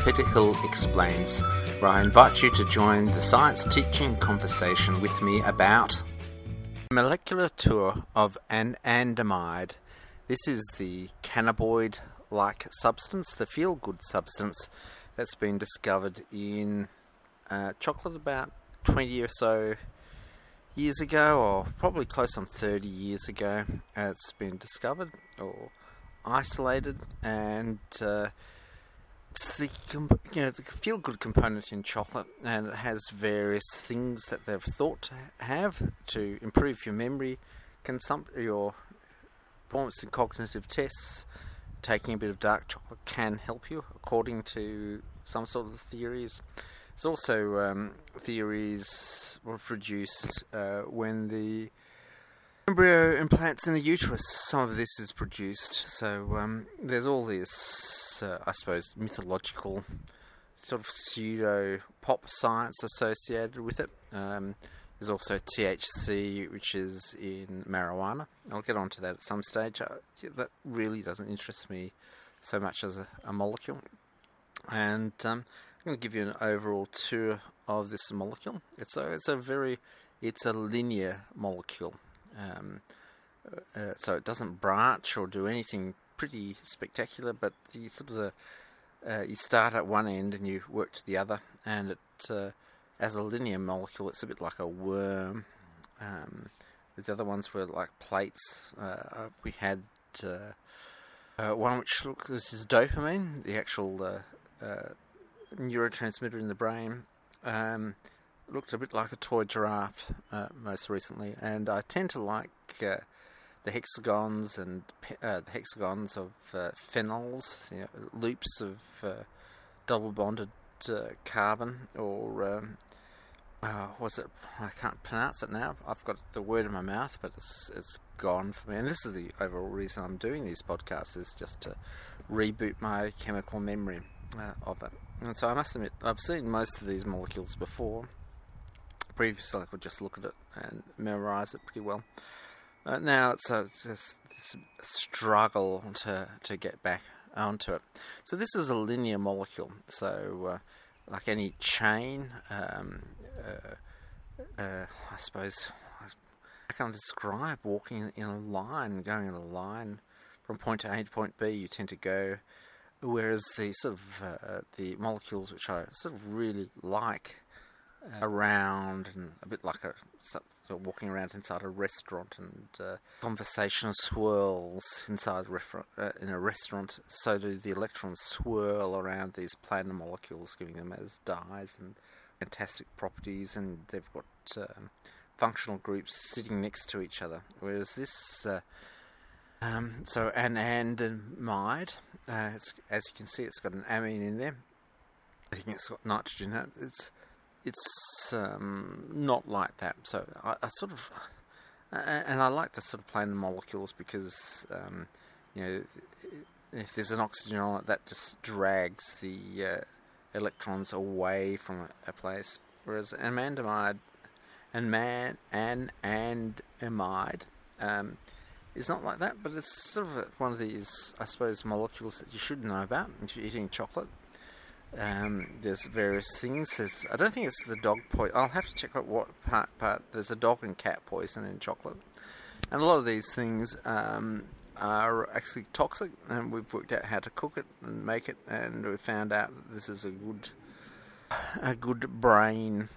Peter Hill Explains, where I invite you to join the science teaching conversation with me about molecular tour of anandamide. This is the cannabinoid-like substance, the feel-good substance that's been discovered in chocolate about 20 or so years ago, or probably close on 30 years ago. It's been discovered or isolated, and it's the feel-good component in chocolate, and it has various things that they've thought to have to improve your memory, your performance in cognitive tests. Taking a bit of dark chocolate can help you, according to some sort of theories. There's also theories were produced when the embryo implants in the uterus. Some of this is produced. So there's all this, I suppose, mythological sort of pseudo-pop science associated with it. There's also THC, which is in marijuana. I'll get onto that at some stage. That really doesn't interest me so much as a molecule. And I'm going to give you an overall tour of this molecule. It's a linear molecule. So it doesn't branch or do anything pretty spectacular, but you start at one end and you work to the other, and it as a linear molecule, it's a bit like a worm. The other ones were like plates. We had one which this is dopamine, the actual neurotransmitter in the brain. Looked a bit like a toy giraffe most recently, and I tend to like the hexagons and the hexagons of phenols, loops of double bonded carbon, or I can't pronounce it now. I've got the word in my mouth, but it's gone for me. And this is the overall reason I'm doing these podcasts, is just to reboot my chemical memory of it. And so I must admit, I've seen most of these molecules before. Previously, I could just look at it and memorize it pretty well. Now it's this struggle to get back onto it. So this is a linear molecule. So like any chain, I suppose, I can't describe walking in a line, going in a line from point A to point B. You tend to go, whereas the sort of the molecules which I sort of really like, around and a bit like walking around inside a restaurant, and conversation swirls inside in a restaurant. So do the electrons swirl around these planar molecules, giving them as dyes and fantastic properties, and they've got functional groups sitting next to each other. Whereas this, so anandamide, as you can see, it's got an amine in there. I think it's got nitrogen in it. It's not like that. So I sort of, and I like the sort of planar molecules because if there's an oxygen on it, that just drags the electrons away from a place. Whereas anandamide is not like that, but it's sort of one of these, I suppose, molecules that you should know about if you're eating chocolate. There's various things. I don't think it's the dog poison. I'll have to check out what part. There's a dog and cat poison in chocolate, and a lot of these things are actually toxic. And we've worked out how to cook it and make it, and we found out that this is a good brain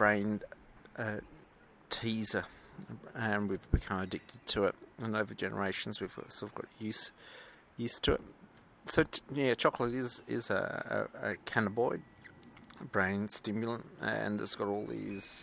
teaser, and we've become addicted to it. And over generations, we've sort of got used to it. So chocolate is a cannabinoid, brain stimulant, and it's got all these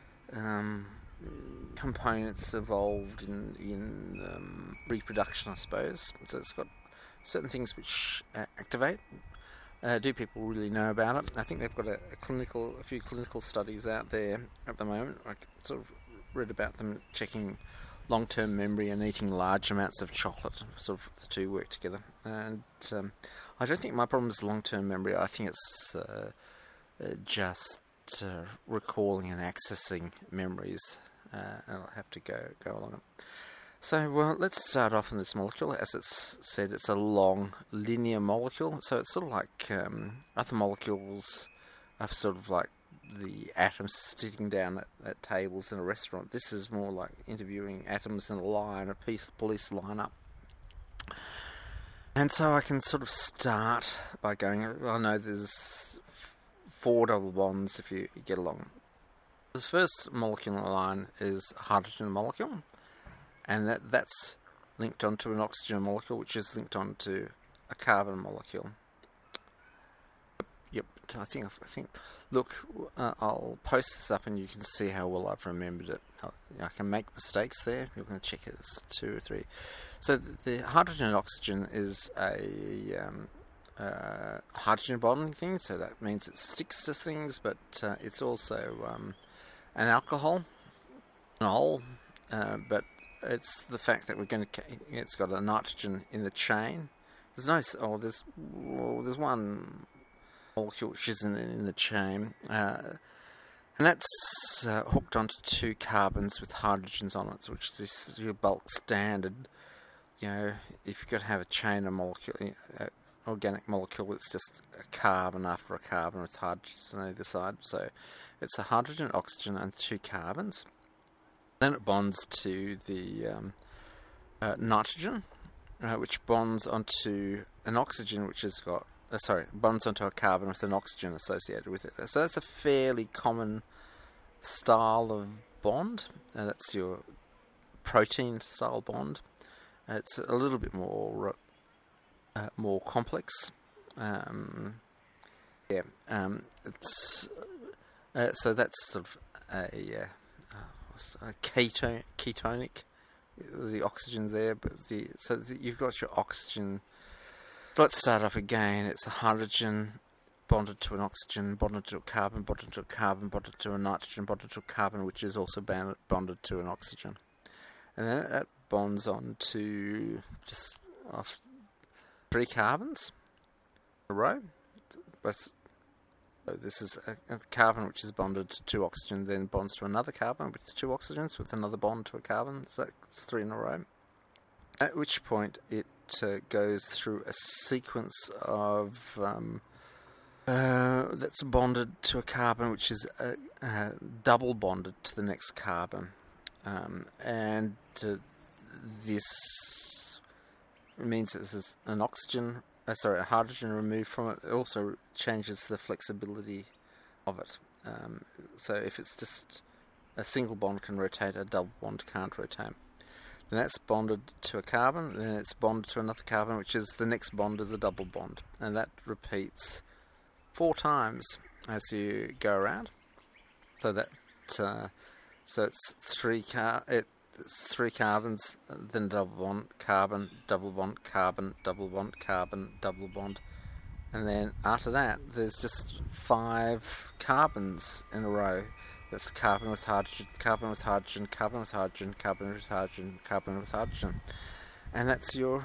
components evolved in reproduction, I suppose. So it's got certain things which activate. Do people really know about it? I think they've got a few clinical studies out there at the moment. I sort of read about them checking long-term memory and eating large amounts of chocolate. Sort of the two work together. And I don't think my problem is long-term memory. I think it's just recalling and accessing memories. And I'll have to go along it. So, well, let's start off on this molecule. As it's said, it's a long linear molecule, so it's sort of like other molecules are sort of like the atoms sitting down at tables in a restaurant. This is more like interviewing atoms in a line, a police lineup. And so I can sort of start by going, I know there's 4 double bonds if you get along. The first molecule in the line is a hydrogen molecule, and that's linked onto an oxygen molecule, which is linked onto a carbon molecule. Yep, I think. Look, I'll post this up, and you can see how well I've remembered it. I can make mistakes there. You're going to check it as 2 or 3. So the hydrogen and oxygen is a hydrogen bonding thing. So that means it sticks to things, but it's also an alcohol, but it's the fact that it's got a nitrogen in the chain. There's one molecule which isn't in the chain, and that's hooked onto 2 carbons with hydrogens on it, which is your bulk standard. You know, if you've got to have a chain of molecule, organic molecule, it's just a carbon after a carbon with hydrogens on either side. So it's a hydrogen, oxygen, and 2 carbons. Then it bonds to the nitrogen, which bonds onto an oxygen, which has got bonds onto a carbon with an oxygen associated with it. So that's a fairly common style of bond. That's your protein style bond. It's a little bit more complex. So that's sort of a ketonic. The oxygen's there, but you've got your oxygen. Let's start off again. It's a hydrogen bonded to an oxygen, bonded to a carbon, bonded to a carbon, bonded to a nitrogen, bonded to a carbon, which is also bonded to an oxygen. And then that bonds on to just 3 carbons in a row. So this is a carbon which is bonded to 2 oxygen, then bonds to another carbon with 2 oxygens, with another bond to a carbon. So that's 3 in a row. At which point it goes through a sequence of that's bonded to a carbon, which is double bonded to the next carbon, and this means that this is an oxygen. A hydrogen removed from it. It also changes the flexibility of it. So if it's just a single bond can rotate, a double bond can't rotate. Then that's bonded to a carbon, then it's bonded to another carbon, which is the next bond is a double bond. And that repeats 4 times as you go around. So that so it's 3 carbons, then double bond, carbon, double bond, carbon, double bond, carbon, double bond. And then after that, there's just 5 carbons in a row. That's carbon with hydrogen, carbon with hydrogen, carbon with hydrogen, carbon with hydrogen, carbon with hydrogen. And that's your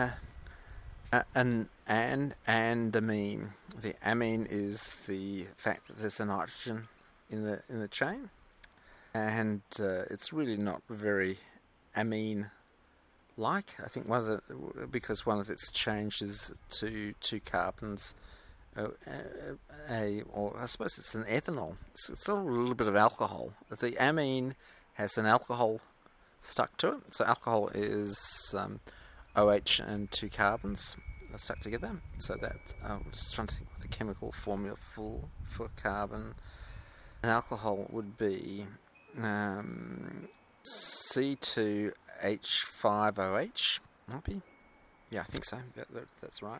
an amine. The amine is the fact that there's a nitrogen in the chain. And it's really not very amine-like. I think because one of its changes to 2 carbons, or I suppose it's an ethanol. It's still a little bit of alcohol. The amine has an alcohol stuck to it. So alcohol is OH and 2 carbons are stuck together. So that I'm just trying to think of the chemical formula for carbon. An alcohol would be C2H5OH, might be. Yeah, I think so. That's right.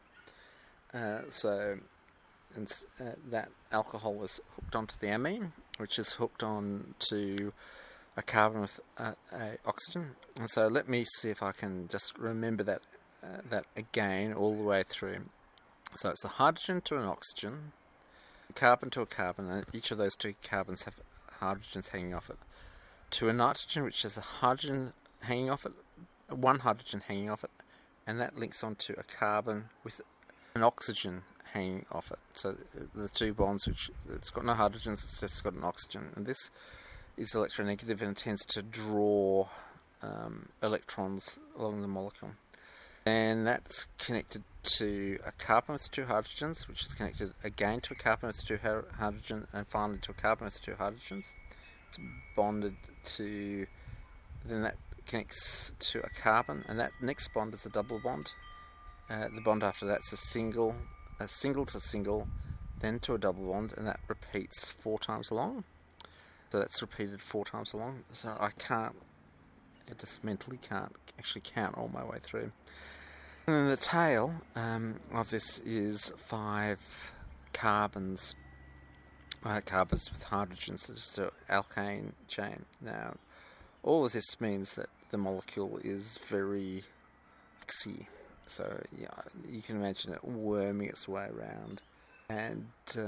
That alcohol is hooked onto the amine, which is hooked on to a carbon with a oxygen. And so let me see if I can just remember that again all the way through. So it's a hydrogen to an oxygen, a carbon to a carbon, and each of those 2 carbons have hydrogens hanging off it, to a nitrogen which has a hydrogen hanging off it, 1 hydrogen hanging off it, and that links onto a carbon with an oxygen hanging off it. So the 2 bonds, which it's got no hydrogens, it's just got an oxygen, and this is electronegative and it tends to draw electrons along the molecule. And that's connected to a carbon with two hydrogens, which is connected again to a carbon with two hydrogens, and finally to a carbon with two hydrogens. It's bonded to, then that connects to a carbon, and that next bond is a double bond. The bond after that's a single to single, then to a double bond, and that repeats 4 times along. So that's repeated 4 times along. So I just mentally can't actually count all my way through. And then the tail of this is 5 carbons. Carbons with hydrogens, so just an alkane chain. Now, all of this means that the molecule is very waxy. So yeah, you can imagine it worming its way around, and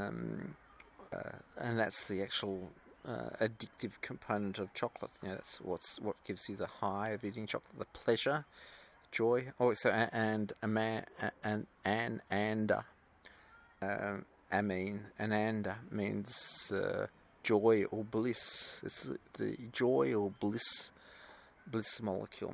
that's the actual addictive component of chocolate. You know, that's what gives you the high of eating chocolate, the pleasure, joy. Oh, so ananda means joy or bliss. It's the joy or bliss molecule.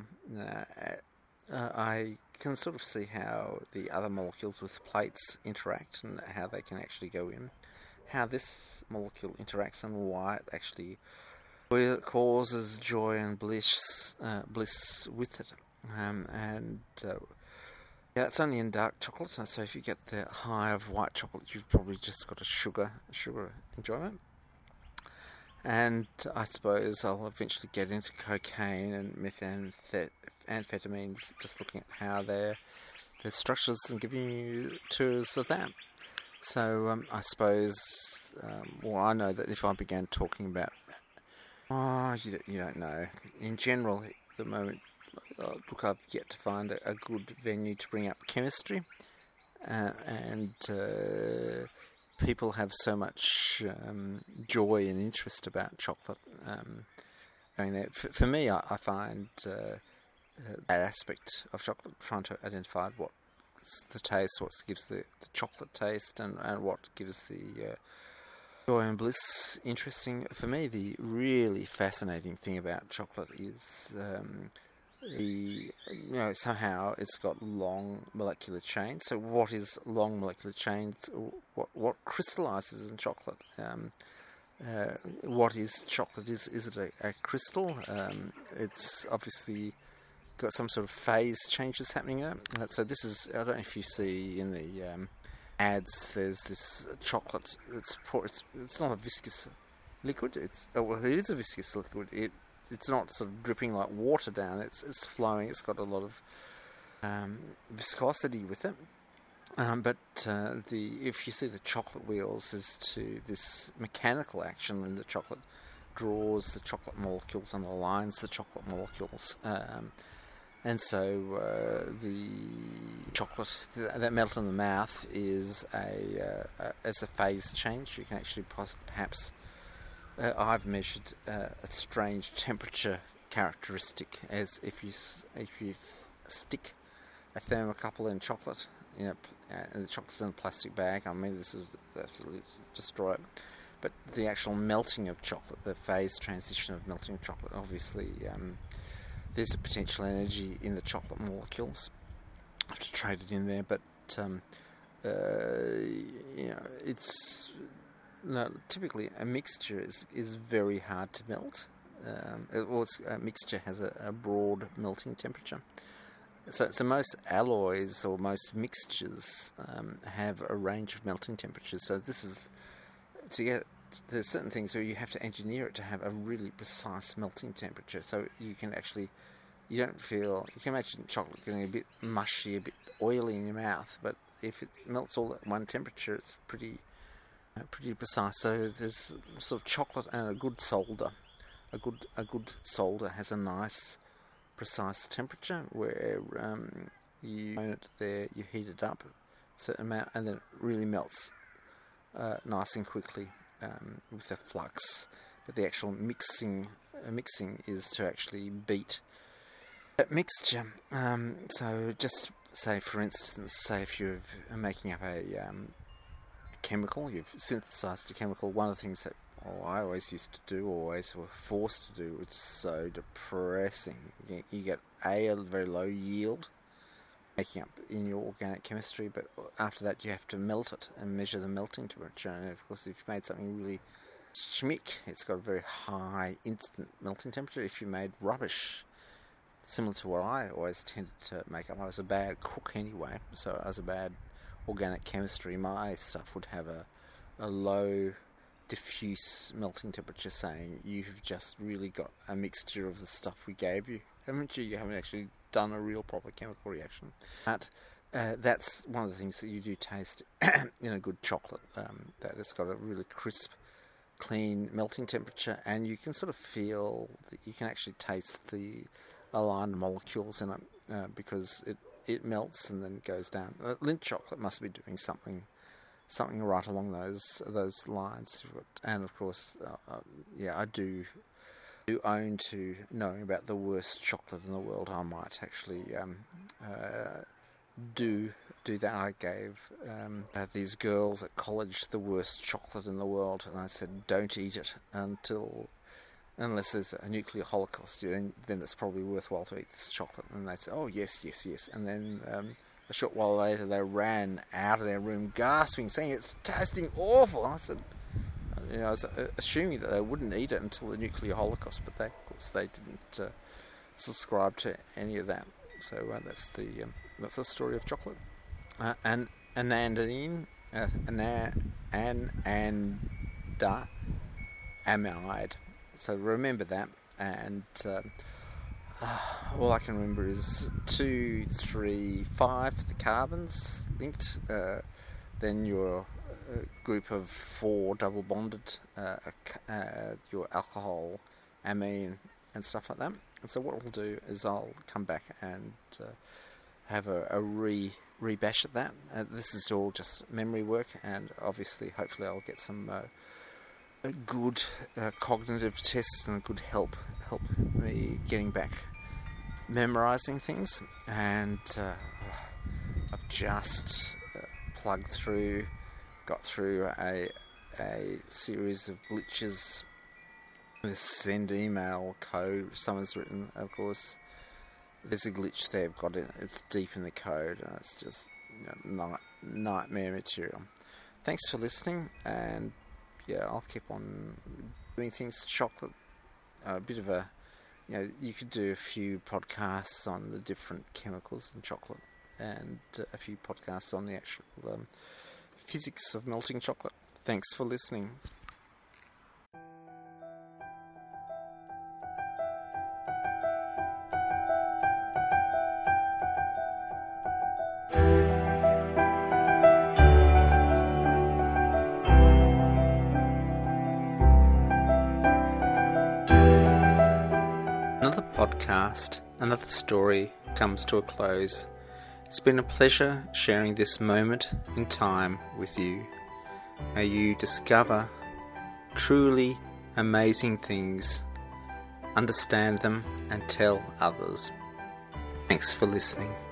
I can sort of see how the other molecules with plates interact and how they can actually go in. How this molecule interacts and why it actually causes joy and bliss with it. Yeah, it's only in dark chocolate, so if you get the high of white chocolate, you've probably just got a sugar enjoyment. And I suppose I'll eventually get into cocaine and methamphetamines, just looking at how their structures and giving you tours of that. So I suppose, I know that if I began talking about, you don't know. In general, at the moment, look, I've yet to find a good venue to bring up chemistry, and people have so much joy and interest about chocolate. For me, I find that aspect of chocolate, trying to identify what's the taste, what gives the chocolate taste, and what gives the joy and bliss interesting. For me, the really fascinating thing about chocolate is somehow it's got long molecular chains. So what is long molecular chains? What crystallizes in chocolate? What is chocolate? Is it a crystal? It's obviously got some sort of phase changes happening in it. So this is, I don't know if you see in the ads, there's this chocolate. It's not a viscous liquid. It is a viscous liquid. It's not sort of dripping like water down. It's flowing. It's got a lot of viscosity with it. But if you see the chocolate wheels as to this mechanical action, and the chocolate draws the chocolate molecules and aligns the chocolate molecules. And so the chocolate that melt in the mouth is as a phase change. You can actually perhaps I've measured a strange temperature characteristic, as if you stick a thermocouple in chocolate, and the chocolate's in a plastic bag. I mean, this is absolutely destroy it. But the actual melting of chocolate, the phase transition of melting of chocolate, obviously there's a potential energy in the chocolate molecules. I have to trade it in there, but it's typically a mixture is very hard to melt. A mixture has a broad melting temperature. So most alloys or most mixtures have a range of melting temperatures. So this is there's certain things where you have to engineer it to have a really precise melting temperature. So you can imagine chocolate getting a bit mushy, a bit oily in your mouth, but if it melts all at one temperature, it's pretty precise. So there's sort of chocolate and a good solder. A good solder has a nice precise temperature where you own it there, you heat it up a certain amount, and then it really melts nice and quickly with a flux. But the actual mixing is to actually beat that mixture. So just say, for instance, if you're making up a chemical, you've synthesized a chemical. One of the things that I always used to do, always were forced to do, which is so depressing. You get a very low yield, making up in your organic chemistry, but after that you have to melt it and measure the melting temperature. And of course, if you made something really schmick, it's got a very high instant melting temperature. If you made rubbish, similar to what I always tended to make up, I was a bad cook anyway, so I was a bad organic chemistry. My stuff would have a low diffuse melting temperature, saying you've just really got a mixture of the stuff we gave you, haven't you? You haven't actually done a real proper chemical reaction. But that's one of the things that you do taste in a good chocolate, that it's got a really crisp, clean melting temperature, and you can sort of feel that you can actually taste the aligned molecules in it, because it melts and then goes down. Lindt chocolate must be doing something right along those lines. And of course, I do own to knowing about the worst chocolate in the world. I might actually do that. I gave these girls at college the worst chocolate in the world, and I said, don't eat it unless there's a nuclear holocaust. Then it's probably worthwhile to eat this chocolate. And they said, oh yes. And then a short while later, they ran out of their room gasping, saying it's tasting awful. And I said, I was assuming that they wouldn't eat it until the nuclear holocaust, but of course they didn't subscribe to any of that. So that's the story of chocolate. Anandamide. So remember that, and all I can remember is 2, 3, 5 the carbons linked, then your group of 4 double bonded, your alcohol, amine and stuff like that. And so what we'll do is I'll come back and have a rebash at that. This is all just memory work, and obviously hopefully I'll get some a good cognitive tests and a good help me getting back memorizing things. And I've just got through a series of glitches with send email code someone's written. Of course, there's a glitch they've got in it. It's deep in the code, and it's just nightmare material. Thanks for listening, and I'll keep on doing things. Chocolate, a bit of a, you could do a few podcasts on the different chemicals in chocolate, and a few podcasts on the actual physics of melting chocolate. Thanks for listening. Another podcast, another story comes to a close. It's been a pleasure sharing this moment in time with you. May you discover truly amazing things, understand them, and tell others. Thanks for listening.